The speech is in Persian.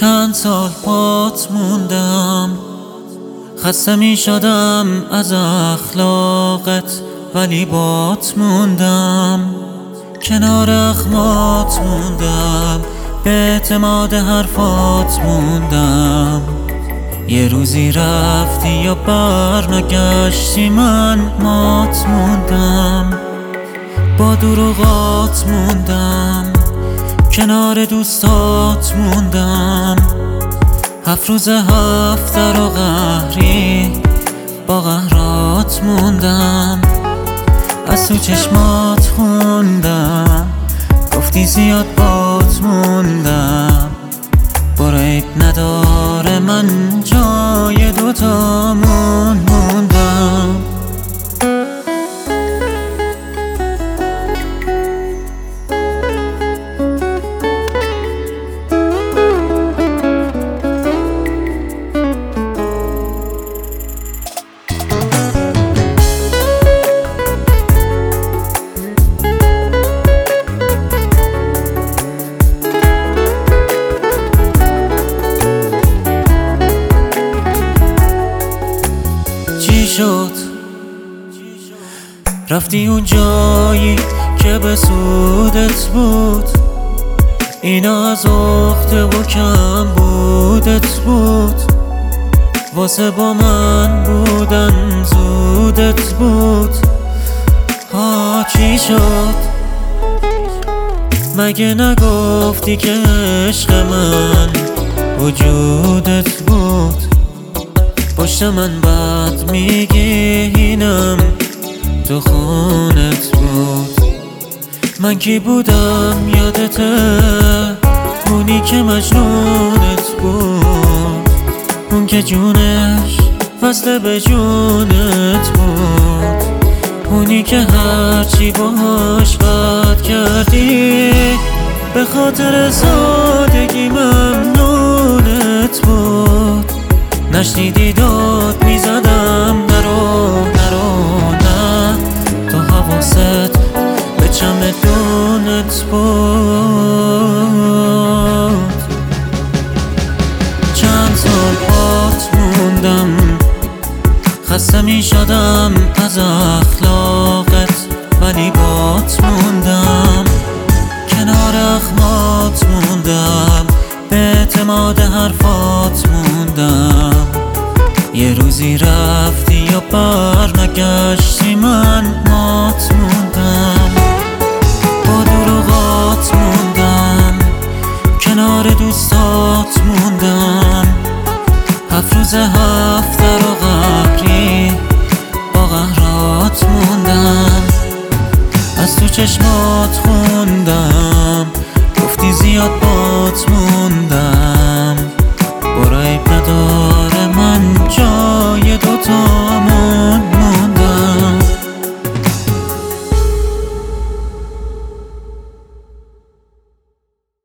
چند سال بات موندم، خسته می شدم از اخلاقت، ولی بات موندم. کنار اخمات موندم، به اعتماد حرفات موندم. یه روزی رفتی یا برنگشتی، من مات موندم. با دروغات موندم، کنار دوستات موندم. 7 روز 7 در و قهری با قهرات موندم. از تو چشمات خوندم، گفتی زیاد بات موندم. برو عیب نداره، من جای دوتامون موندم. شد رفتی اون جایی که به سودت بود، اینا از عقده و کم بودت بود. واسه با من بودن زودت بود. ها چی شد؟ مگه نگفتی که عشق من وجودت بود؟ پشت من بد میگی، اینم تو خونت بود. من کی بودم یادته؟ اونی که مجنونت بود، اون که جونش وصله به جونت بود، اونی که هرچی باهاش بد کردی به خاطر سادگی ممنونت بود. نشنیدی داد میزدم، نرو نرو نه، تو حواست به چمدونت بود. چند سال بات موندم، خسته می شدم از اخلاقت، ولی بات موندم. کنار اخمات موندم، به اعتماد حرفات موندم. یه روزی رفتی یا برنگشتی، من مات موندم. با دروغات موندم، کنار دوستات موندم. 7 روز 7 در و قهری با قهرات موندم. از تو چشمات خوندم، گفتی زیاد بات موندم.